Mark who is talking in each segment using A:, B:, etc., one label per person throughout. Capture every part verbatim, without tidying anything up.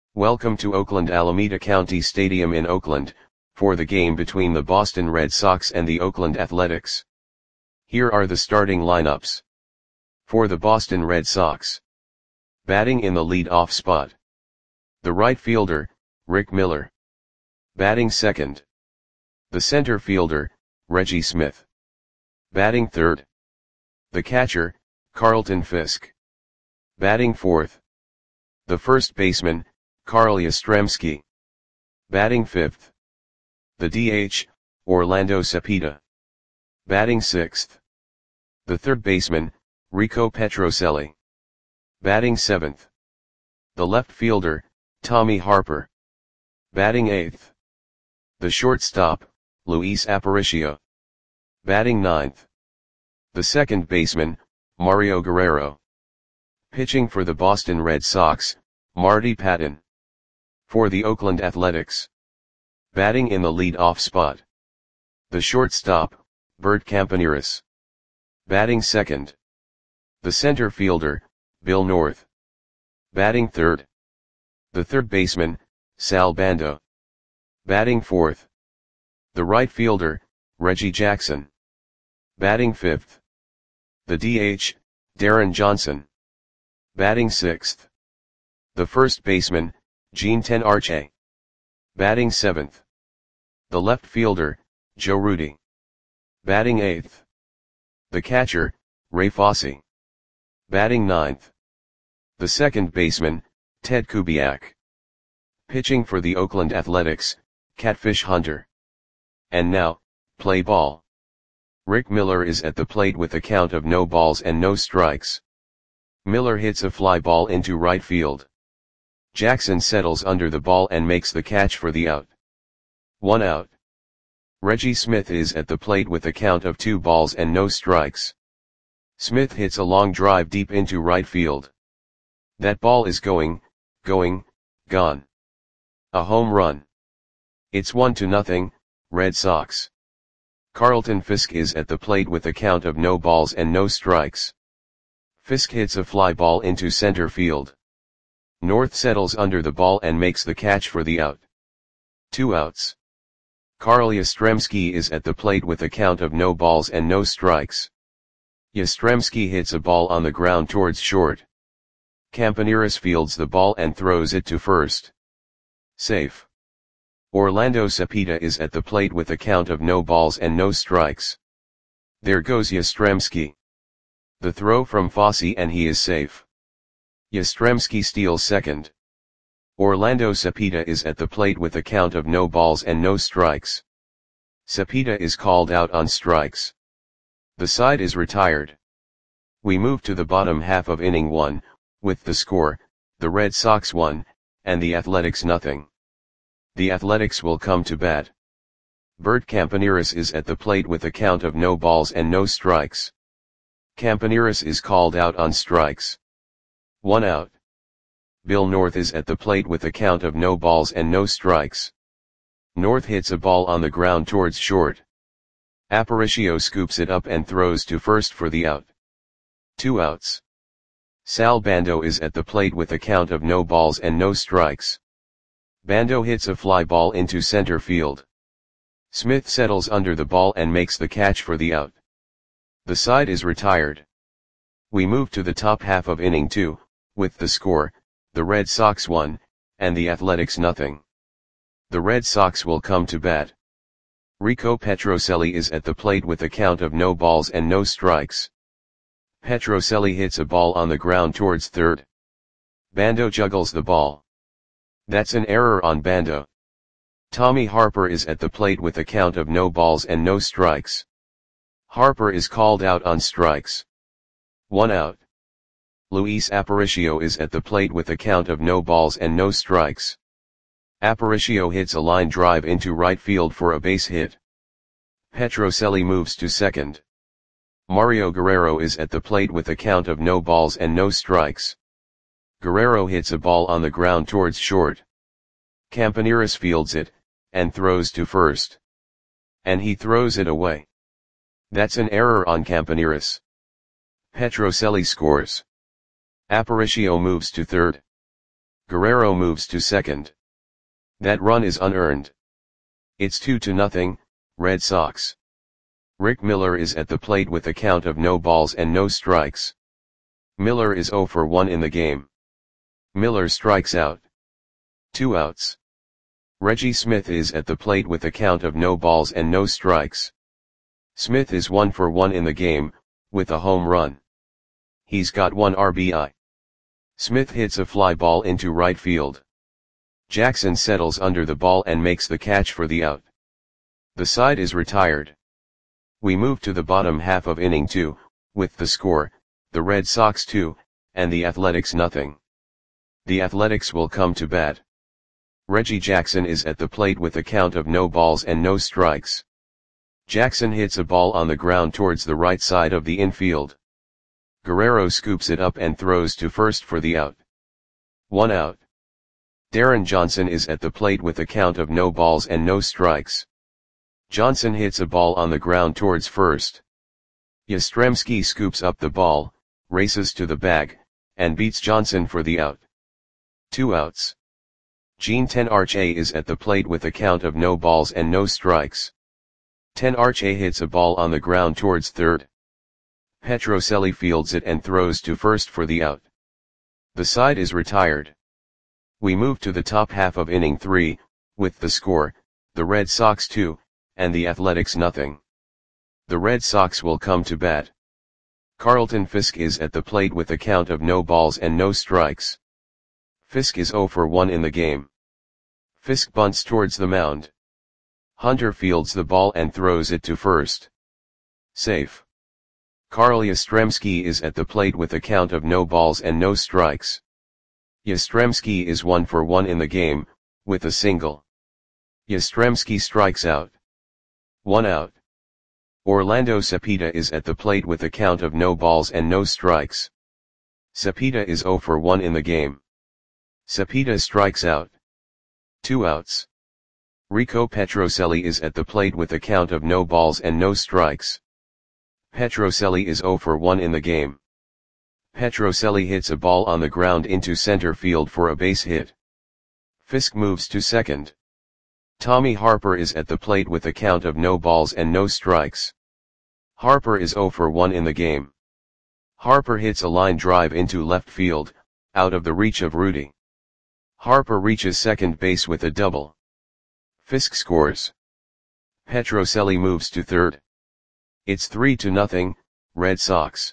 A: Welcome to Oakland Alameda County Stadium in Oakland, for the game between the Boston Red Sox and the Oakland Athletics. Here are the starting lineups. For the Boston Red Sox. Batting in the lead-off spot. The right fielder, Rick Miller. Batting second. The center fielder, Reggie Smith. Batting third. The catcher, Carlton Fisk. Batting fourth. The first baseman, Carl Yastrzemski. Batting fifth. The D H, Orlando Cepeda. Batting sixth. The third baseman, Rico Petrocelli. Batting seventh. The left fielder, Tommy Harper. Batting eighth. The shortstop, Luis Aparicio. Batting ninth. The second baseman, Mario Guerrero. Pitching for the Boston Red Sox, Marty Patton. For the Oakland Athletics. Batting in the lead-off spot. The shortstop, Bert Campaneris. Batting second. The center fielder, Bill North. Batting third. The third baseman, Sal Bando. Batting fourth. The right fielder, Reggie Jackson. Batting fifth. The D H, Darren Johnson. Batting sixth. The first baseman, Gene Tenarche. Batting seventh. The left fielder, Joe Rudi. Batting eighth. The catcher, Ray Fosse. Batting ninth. The second baseman, Ted Kubiak. Pitching for the Oakland Athletics, Catfish Hunter. And now, play ball. Rick Miller is at the plate with a count of no balls and no strikes. Miller hits a fly ball into right field. Jackson settles under the ball and makes the catch for the out. One out. Reggie Smith is at the plate with a count of two balls and no strikes. Smith hits a long drive deep into right field. That ball is going, going, gone. A home run. It's one to nothing, Red Sox. Carlton Fisk is at the plate with a count of no balls and no strikes. Fisk hits a fly ball into center field. North settles under the ball and makes the catch for the out. Two outs. Carl Yastrzemski is at the plate with a count of no balls and no strikes. Yastrzemski hits a ball on the ground towards short. Campaneris fields the ball and throws it to first. Safe. Orlando Cepeda is at the plate with a count of no balls and no strikes. There goes Yastrzemski. The throw from Fosse and he is safe. Yastrzemski steals second. Orlando Cepeda is at the plate with a count of no balls and no strikes. Cepeda is called out on strikes. The side is retired. We move to the bottom half of inning one, with the score, the Red Sox one, and the Athletics nothing. The Athletics will come to bat. Bert Campaneris is at the plate with a count of no balls and no strikes. Campaneris is called out on strikes. One out. Bill North is at the plate with a count of no balls and no strikes. North hits a ball on the ground towards short. Aparicio scoops it up and throws to first for the out. Two outs. Sal Bando is at the plate with a count of no balls and no strikes. Bando hits a fly ball into center field. Smith settles under the ball and makes the catch for the out. The side is retired. We move to the top half of inning two, with the score, the Red Sox one, and the Athletics nothing. The Red Sox will come to bat. Rico Petrocelli is at the plate with a count of no balls and no strikes. Petrocelli hits a ball on the ground towards third. Bando juggles the ball. That's an error on Bando. Tommy Harper is at the plate with a count of no balls and no strikes. Harper is called out on strikes. One out. Luis Aparicio is at the plate with a count of no balls and no strikes. Aparicio hits a line drive into right field for a base hit. Petrocelli moves to second. Mario Guerrero is at the plate with a count of no balls and no strikes. Guerrero hits a ball on the ground towards short. Campaneris fields it, and throws to first. And he throws it away. That's an error on Campaneris. Petrocelli scores. Aparicio moves to third. Guerrero moves to second. That run is unearned. It's two to nothing, Red Sox. Rick Miller is at the plate with a count of no balls and no strikes. Miller is oh for one in the game. Miller strikes out. Two outs. Reggie Smith is at the plate with a count of no balls and no strikes. Smith is one for one in the game, with a home run. He's got one R B I. Smith hits a fly ball into right field. Jackson settles under the ball and makes the catch for the out. The side is retired. We move to the bottom half of inning two, with the score, the Red Sox two, and the Athletics nothing. The Athletics will come to bat. Reggie Jackson is at the plate with a count of no balls and no strikes. Jackson hits a ball on the ground towards the right side of the infield. Guerrero scoops it up and throws to first for the out. One out. Darren Johnson is at the plate with a count of no balls and no strikes. Johnson hits a ball on the ground towards first. Yastrzemski scoops up the ball, races to the bag, and beats Johnson for the out. Two outs. Gene Tenarche is at the plate with a count of no balls and no strikes. Tenarche hits a ball on the ground towards third. Petrocelli fields it and throws to first for the out. The side is retired. We move to the top half of inning three, with the score, the Red Sox two, and the Athletics nothing. The Red Sox will come to bat. Carlton Fisk is at the plate with a count of no balls and no strikes. Fisk is oh for one in the game. Fisk bunts towards the mound. Hunter fields the ball and throws it to first. Safe. Carl Yastrzemski is at the plate with a count of no balls and no strikes. Yastrzemski is one for one in the game, with a single. Yastrzemski strikes out. One out. Orlando Cepeda is at the plate with a count of no balls and no strikes. Cepeda is oh for one in the game. Cepeda strikes out. Two outs. Rico Petrocelli is at the plate with a count of no balls and no strikes. Petrocelli is oh for one in the game. Petrocelli hits a ball on the ground into center field for a base hit. Fisk moves to second. Tommy Harper is at the plate with a count of no balls and no strikes. Harper is oh for one in the game. Harper hits a line drive into left field, out of the reach of Rudy. Harper reaches second base with a double. Fisk scores. Petrocelli moves to third. It's three to nothing, Red Sox.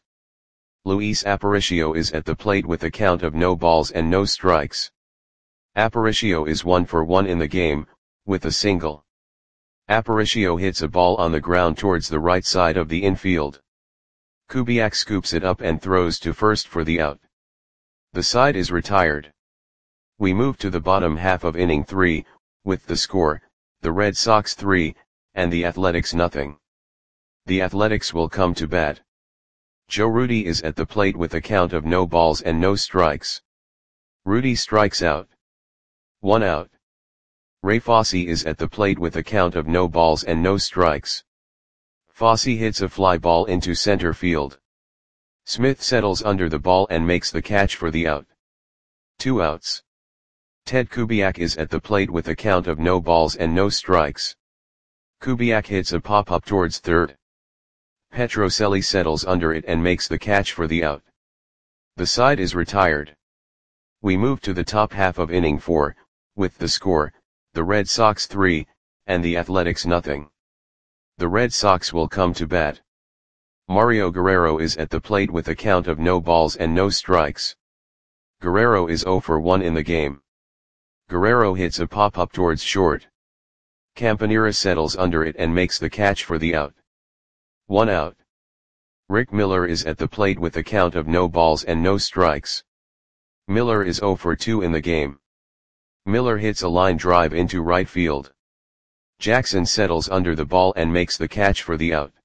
A: Luis Aparicio is at the plate with a count of no balls and no strikes. Aparicio is one for one in the game, with a single. Aparicio hits a ball on the ground towards the right side of the infield. Kubiak scoops it up and throws to first for the out. The side is retired. We move to the bottom half of inning three, with the score, the Red Sox three, and the Athletics nothing. The Athletics will come to bat. Joe Rudy is at the plate with a count of no balls and no strikes. Rudy strikes out. One out. Ray Fosse is at the plate with a count of no balls and no strikes. Fosse hits a fly ball into center field. Smith settles under the ball and makes the catch for the out. Two outs. Ted Kubiak is at the plate with a count of no balls and no strikes. Kubiak hits a pop-up towards third. Petrocelli settles under it and makes the catch for the out. The side is retired. We move to the top half of inning four, with the score, the Red Sox three, and the Athletics nothing. The Red Sox will come to bat. Mario Guerrero is at the plate with a count of no balls and no strikes. Guerrero is oh for one in the game. Guerrero hits a pop-up towards short. Campanera settles under it and makes the catch for the out. One out. Rick Miller is at the plate with a count of no balls and no strikes. Miller is oh for two in the game. Miller hits a line drive into right field. Jackson settles under the ball and makes the catch for the out.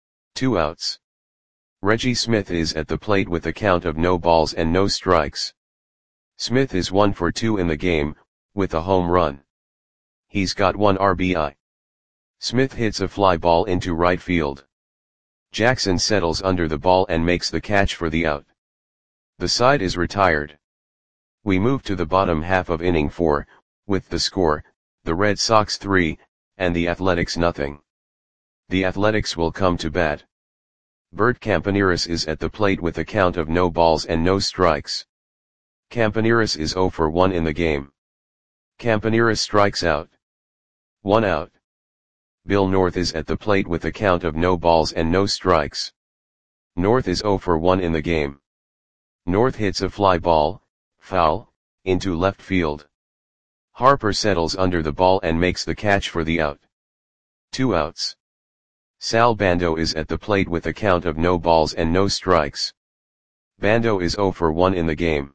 A: Two outs. Reggie Smith is at the plate with a count of no balls and no strikes. Smith is one for two in the game, with a home run. He's got one R B I. Smith hits a fly ball into right field. Jackson settles under the ball and makes the catch for the out. The side is retired. We move to the bottom half of inning four, with the score, the Red Sox three, and the Athletics nothing. The Athletics will come to bat. Bert Campaneris is at the plate with a count of no balls and no strikes. Campaneris is zero for one in the game. Campaneris strikes out. One out. Bill North is at the plate with a count of no balls and no strikes. North is zero for one in the game. North hits a fly ball, foul, into left field. Harper settles under the ball and makes the catch for the out. Two outs. Sal Bando is at the plate with a count of no balls and no strikes. Bando is zero for one in the game.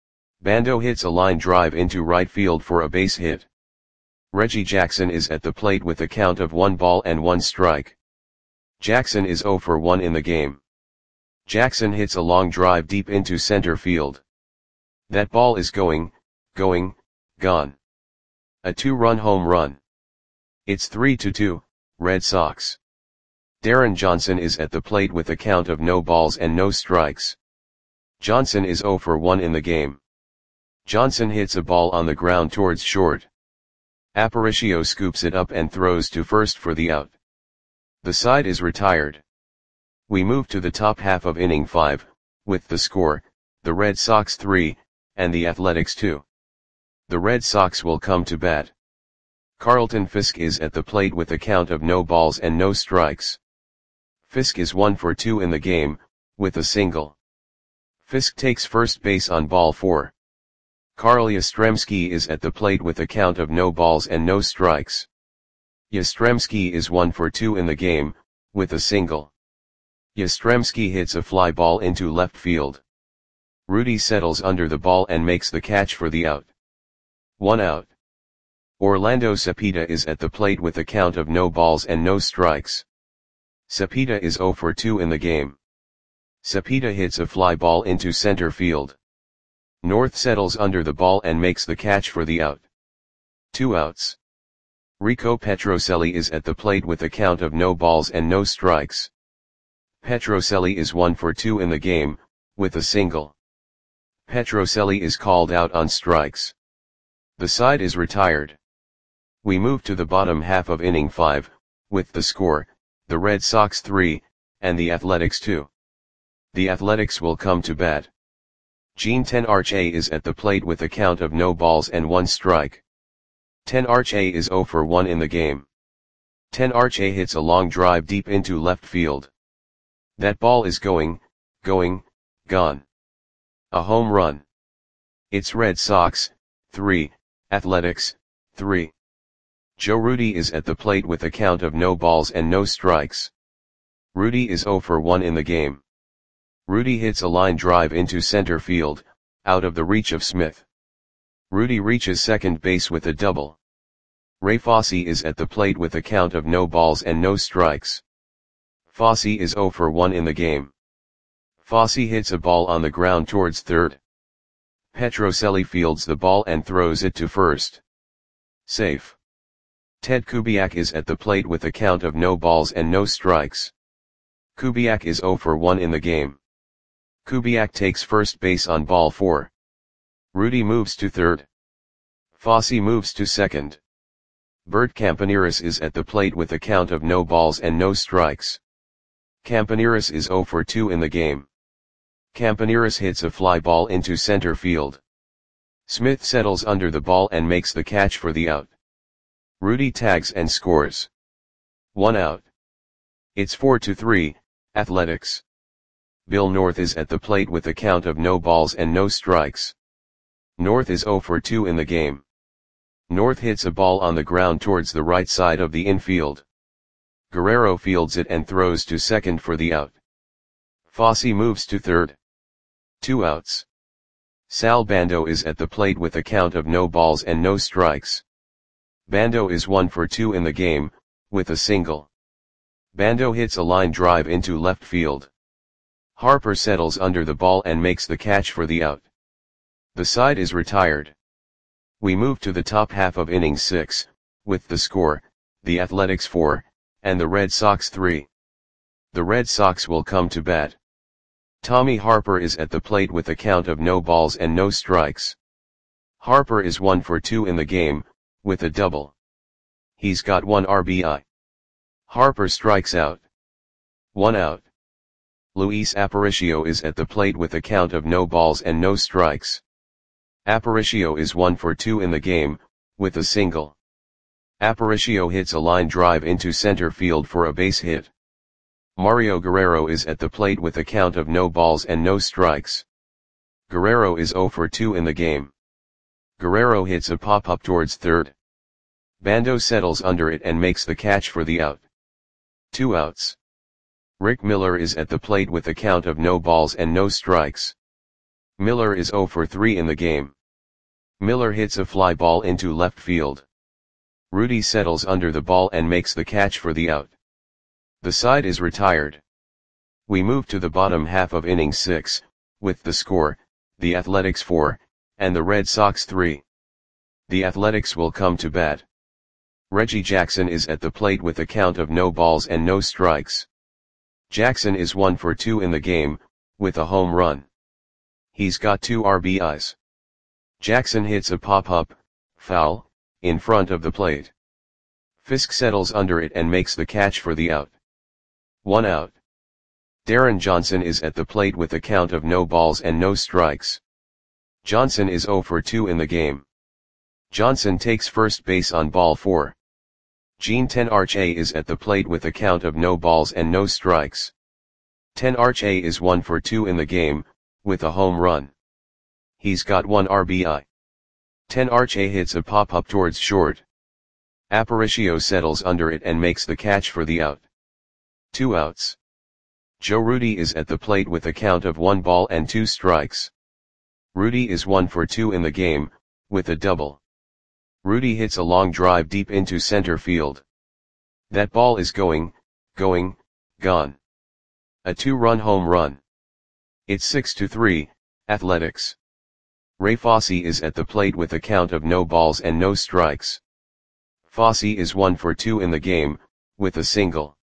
A: Bando hits a line drive into right field for a base hit. Reggie Jackson is at the plate with a count of one ball and one strike. Jackson is zero for one in the game. Jackson hits a long drive deep into center field. That ball is going, going, gone. A two-run home run. It's three to two, Red Sox. Darren Johnson is at the plate with a count of no balls and no strikes. Johnson is zero for one in the game. Johnson hits a ball on the ground towards short. Aparicio scoops it up and throws to first for the out. The side is retired. We move to the top half of inning five, with the score, the Red Sox three, and the Athletics two. The Red Sox will come to bat. Carlton Fisk is at the plate with a count of no balls and no strikes. Fisk is one for two in the game, with a single. Fisk takes first base on ball four. Carl Yastrzemski is at the plate with a count of no balls and no strikes. Yastrzemski is one for two in the game, with a single. Yastrzemski hits a fly ball into left field. Rudy settles under the ball and makes the catch for the out. One out. Orlando Cepeda is at the plate with a count of no balls and no strikes. Cepeda is zero for two in the game. Cepeda hits a fly ball into center field. North settles under the ball and makes the catch for the out. Two outs. Rico Petrocelli is at the plate with a count of no balls and no strikes. Petrocelli is one for two in the game, with a single. Petrocelli is called out on strikes. The side is retired. We move to the bottom half of inning five, with the score, the Red Sox three, and the Athletics two. The Athletics will come to bat. Gene Tenarche is at the plate with a count of no balls and one strike. Tenarche is zero for one in the game. Tenarche hits a long drive deep into left field. That ball is going, going, gone. A home run. It's Red Sox, three, Athletics, three. Joe Rudi is at the plate with a count of no balls and no strikes. Rudi is zero for one in the game. Rudi hits a line drive into center field, out of the reach of Smith. Rudi reaches second base with a double. Ray Fosse is at the plate with a count of no balls and no strikes. Fosse is zero for one in the game. Fosse hits a ball on the ground towards third. Petrocelli fields the ball and throws it to first. Safe. Ted Kubiak is at the plate with a count of no balls and no strikes. Kubiak is zero for one in the game. Kubiak takes first base on ball four. Rudi moves to third. Fosse moves to second. Bert Campaneris is at the plate with a count of no balls and no strikes. Campaneris is zero for two in the game. Campaneris hits a fly ball into center field. Smith settles under the ball and makes the catch for the out. Rudi tags and scores. One out. It's four to three, Athletics. Bill North is at the plate with a count of no balls and no strikes. North is zero for two in the game. North hits a ball on the ground towards the right side of the infield. Guerrero fields it and throws to second for the out. Fosse moves to third. Two outs. Sal Bando is at the plate with a count of no balls and no strikes. Bando is one for two in the game, with a single. Bando hits a line drive into left field. Harper settles under the ball and makes the catch for the out. The side is retired. We move to the top half of inning six, with the score, the Athletics four, and the Red Sox three. The Red Sox will come to bat. Tommy Harper is at the plate with a count of no balls and no strikes. Harper is one for two in the game, with a double. He's got one R B I. Harper strikes out. One out. Luis Aparicio is at the plate with a count of no balls and no strikes. Aparicio is one for two in the game, with a single. Aparicio hits a line drive into center field for a base hit. Mario Guerrero is at the plate with a count of no balls and no strikes. Guerrero is zero for two in the game. Guerrero hits a pop-up towards third. Bando settles under it and makes the catch for the out. Two outs. Rick Miller is at the plate with a count of no balls and no strikes. Miller is zero for three in the game. Miller hits a fly ball into left field. Rudy settles under the ball and makes the catch for the out. The side is retired. We move to the bottom half of inning six, with the score, the Athletics four, and the Red Sox three. The Athletics will come to bat. Reggie Jackson is at the plate with a count of no balls and no strikes. Jackson is one for two in the game, with a home run. He's got two R B Is. Jackson hits a pop-up, foul, in front of the plate. Fisk settles under it and makes the catch for the out. One out. Darren Johnson is at the plate with a count of no balls and no strikes. Johnson is zero for two in the game. Johnson takes first base on ball four. Gene Tenarche is at the plate with a count of no balls and no strikes. Tenarche is one for two in the game, with a home run. He's got one R B I. Tenarche hits a pop-up towards short. Aparicio settles under it and makes the catch for the out. Two outs. Joe Rudi is at the plate with a count of one ball and two strikes. Rudi is one for two in the game, with a double. Rudi hits a long drive deep into center field. That ball is going, going, gone. A two-run home run. It's six to three, Athletics. Ray Fosse is at the plate with a count of no balls and no strikes. Fosse is one for two in the game, with a single.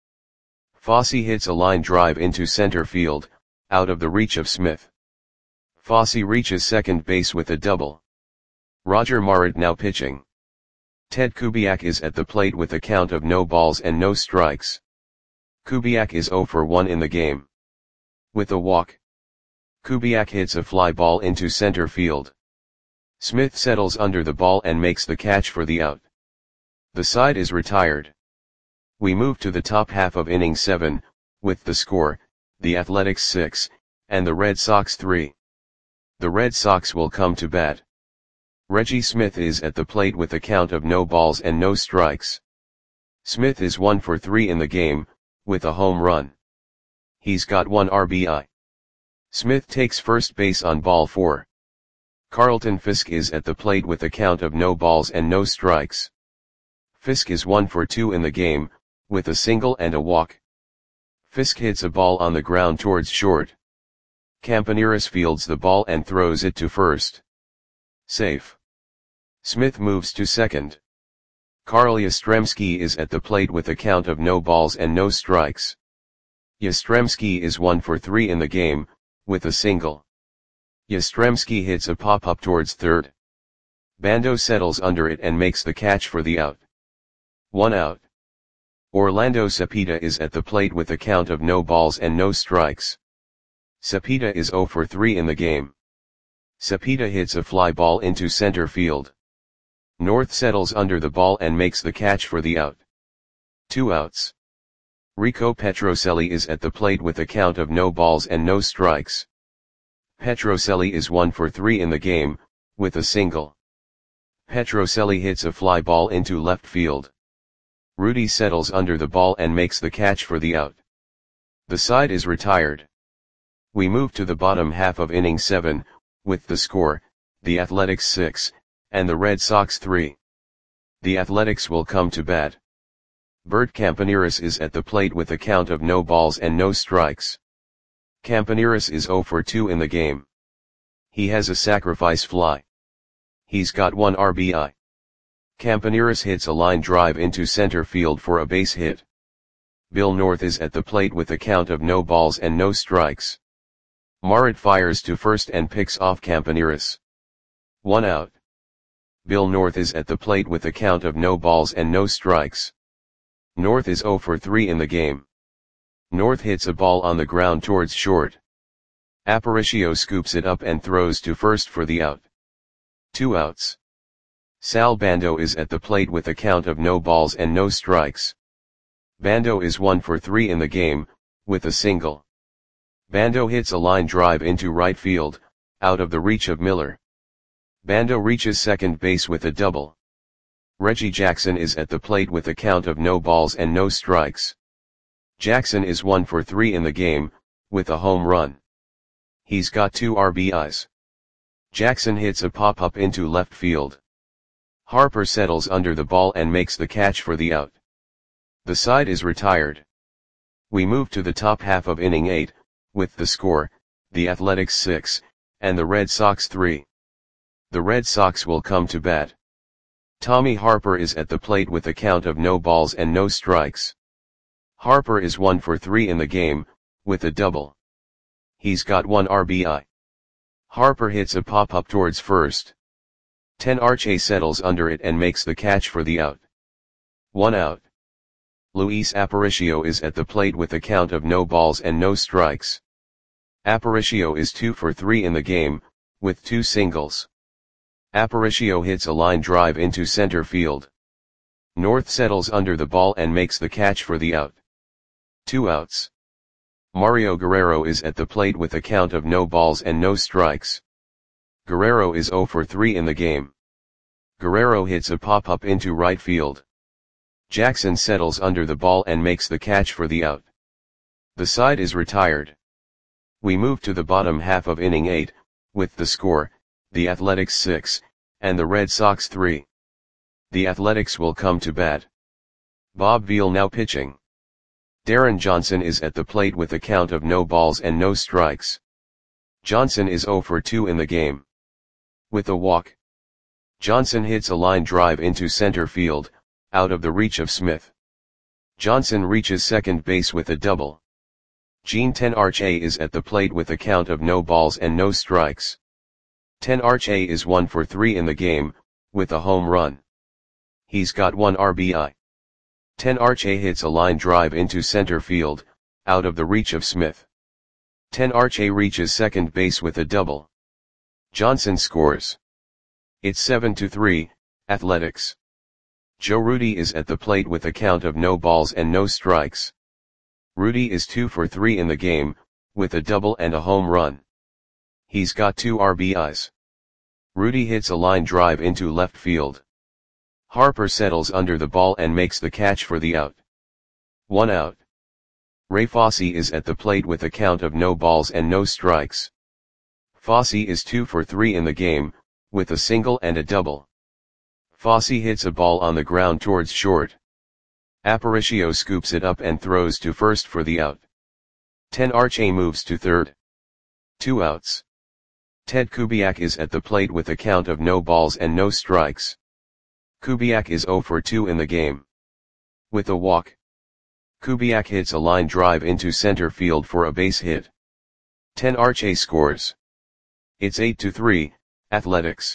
A: Fosse hits a line drive into center field, out of the reach of Smith. Fosse reaches second base with a double. Roger Marit now pitching. Ted Kubiak is at the plate with a count of no balls and no strikes. Kubiak is zero for one in the game. With a walk. Kubiak hits a fly ball into center field. Smith settles under the ball and makes the catch for the out. The side is retired. We move to the top half of inning seven, with the score, the Athletics six, and the Red Sox three. The Red Sox will come to bat. Reggie Smith is at the plate with a count of no balls and no strikes. Smith is one for three in the game, with a home run. He's got one R B I. Smith takes first base on ball four. Carlton Fisk is at the plate with a count of no balls and no strikes. Fisk is one for two in the game, with a single and a walk. Fisk hits a ball on the ground towards short. Campaneris fields the ball and throws it to first. Safe. Smith moves to second. Carl Yastrzemski is at the plate with a count of no balls and no strikes. Yastrzemski is one for three in the game, with a single. Yastrzemski hits a pop-up towards third. Bando settles under it and makes the catch for the out. One out. Orlando Cepeda is at the plate with a count of no balls and no strikes. Cepeda is zero for three in the game. Cepeda hits a fly ball into center field. North settles under the ball and makes the catch for the out. Two outs. Rico Petrocelli is at the plate with a count of no balls and no strikes. Petrocelli is one for three in the game, with a single. Petrocelli hits a fly ball into left field. Rudy settles under the ball and makes the catch for the out. The side is retired. We move to the bottom half of inning seven, with the score, the Athletics six, and the Red Sox three. The Athletics will come to bat. Bert Campaneris is at the plate with a count of no balls and no strikes. Campaneris is zero for two in the game. He has a sacrifice fly. He's got one R B I. Campaneris hits a line drive into center field for a base hit. Bill North is at the plate with a count of no balls and no strikes. Marit fires to first and picks off Campaneris. One out. Bill North is at the plate with a count of no balls and no strikes. North is zero for three in the game. North hits a ball on the ground towards short. Aparicio scoops it up and throws to first for the out. Two outs. Sal Bando is at the plate with a count of no balls and no strikes. Bando is one for three in the game, with a single. Bando hits a line drive into right field, out of the reach of Miller. Bando reaches second base with a double. Reggie Jackson is at the plate with a count of no balls and no strikes. Jackson is one for three in the game, with a home run. He's got two R B Is. Jackson hits a pop-up into left field. Harper settles under the ball and makes the catch for the out. The side is retired. We move to the top half of inning eight, with the score, the Athletics six, and the Red Sox three. The Red Sox will come to bat. Tommy Harper is at the plate with a count of no balls and no strikes. Harper is one for three in the game, with a double. He's got one R B I. Harper hits a pop-up towards first. Ten Arche settles under it and makes the catch for the out. One out. Luis Aparicio is at the plate with a count of no balls and no strikes. Aparicio is two for three in the game, with two singles. Aparicio hits a line drive into center field. North settles under the ball and makes the catch for the out. Two outs. Mario Guerrero is at the plate with a count of no balls and no strikes. Guerrero is zero for three in the game. Guerrero hits a pop-up into right field. Jackson settles under the ball and makes the catch for the out. The side is retired. We move to the bottom half of inning eight, with the score, the Athletics six, and the Red Sox three. The Athletics will come to bat. Bob Veal now pitching. Darren Johnson is at the plate with a count of no balls and no strikes. Johnson is zero for two in the game. With a walk. Johnson hits a line drive into center field, out of the reach of Smith. Johnson reaches second base with a double. Gene Ten Arche is at the plate with a count of no balls and no strikes. Ten Arche is one for three in the game, with a home run. He's got one R B I. Ten Arche hits a line drive into center field, out of the reach of Smith. Ten Arche reaches second base with a double. Johnson scores. It's seven to three, Athletics. Joe Rudi is at the plate with a count of no balls and no strikes. Rudi is two for three in the game, with a double and a home run. He's got two R B Is. Rudi hits a line drive into left field. Harper settles under the ball and makes the catch for the out. One out. Ray Fosse is at the plate with a count of no balls and no strikes. Fosse is two for three in the game, with a single and a double. Fosse hits a ball on the ground towards short. Aparicio scoops it up and throws to first for the out. Ten Arche moves to third. Two outs. Ted Kubiak is at the plate with a count of no balls and no strikes. Kubiak is zero for two in the game. With a walk. Kubiak hits a line drive into center field for a base hit. Ten Arche scores. It's eight to three, Athletics.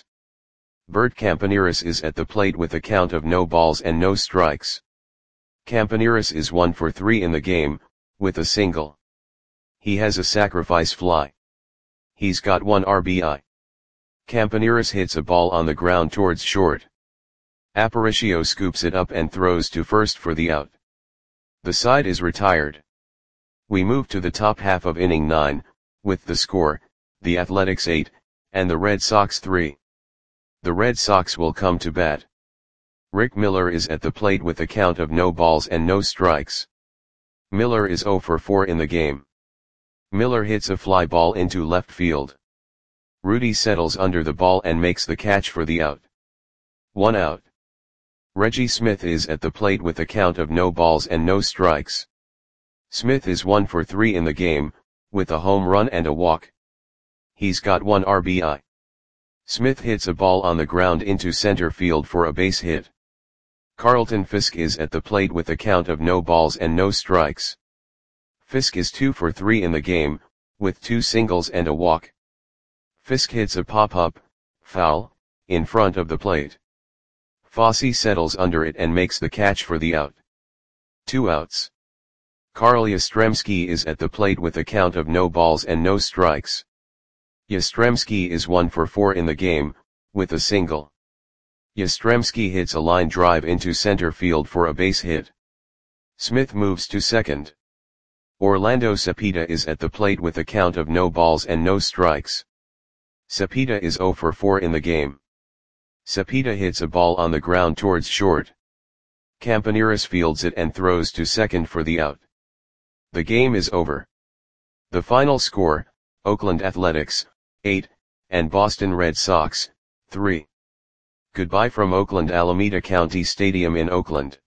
A: Bert Campaneris is at the plate with a count of no balls and no strikes. Campaneris is one for three in the game, with a single. He has a sacrifice fly. He's got one R B I. Campaneris hits a ball on the ground towards short. Aparicio scoops it up and throws to first for the out. The side is retired. We move to the top half of inning nine, with the score, the Athletics eight, and the Red Sox three. The Red Sox will come to bat. Rick Miller is at the plate with a count of no balls and no strikes. Miller is zero for four in the game. Miller hits a fly ball into left field. Rudi settles under the ball and makes the catch for the out. One out. Reggie Smith is at the plate with a count of no balls and no strikes. Smith is one for three in the game, with a home run and a walk. He's got one R B I. Smith hits a ball on the ground into center field for a base hit. Carlton Fisk is at the plate with a count of no balls and no strikes. Fisk is two for three in the game, with two singles and a walk. Fisk hits a pop-up, foul, in front of the plate. Fosse settles under it and makes the catch for the out. Two outs. Carl Yastrzemski is at the plate with a count of no balls and no strikes. Yastrzemski is one for four in the game, with a single. Yastrzemski hits a line drive into center field for a base hit. Smith moves to second. Orlando Cepeda is at the plate with a count of no balls and no strikes. Cepeda is zero for four in the game. Cepeda hits a ball on the ground towards short. Campaneris fields it and throws to second for the out. The game is over. The final score, Oakland Athletics, eight, and Boston Red Sox, three. Goodbye from Oakland Alameda County Stadium in Oakland.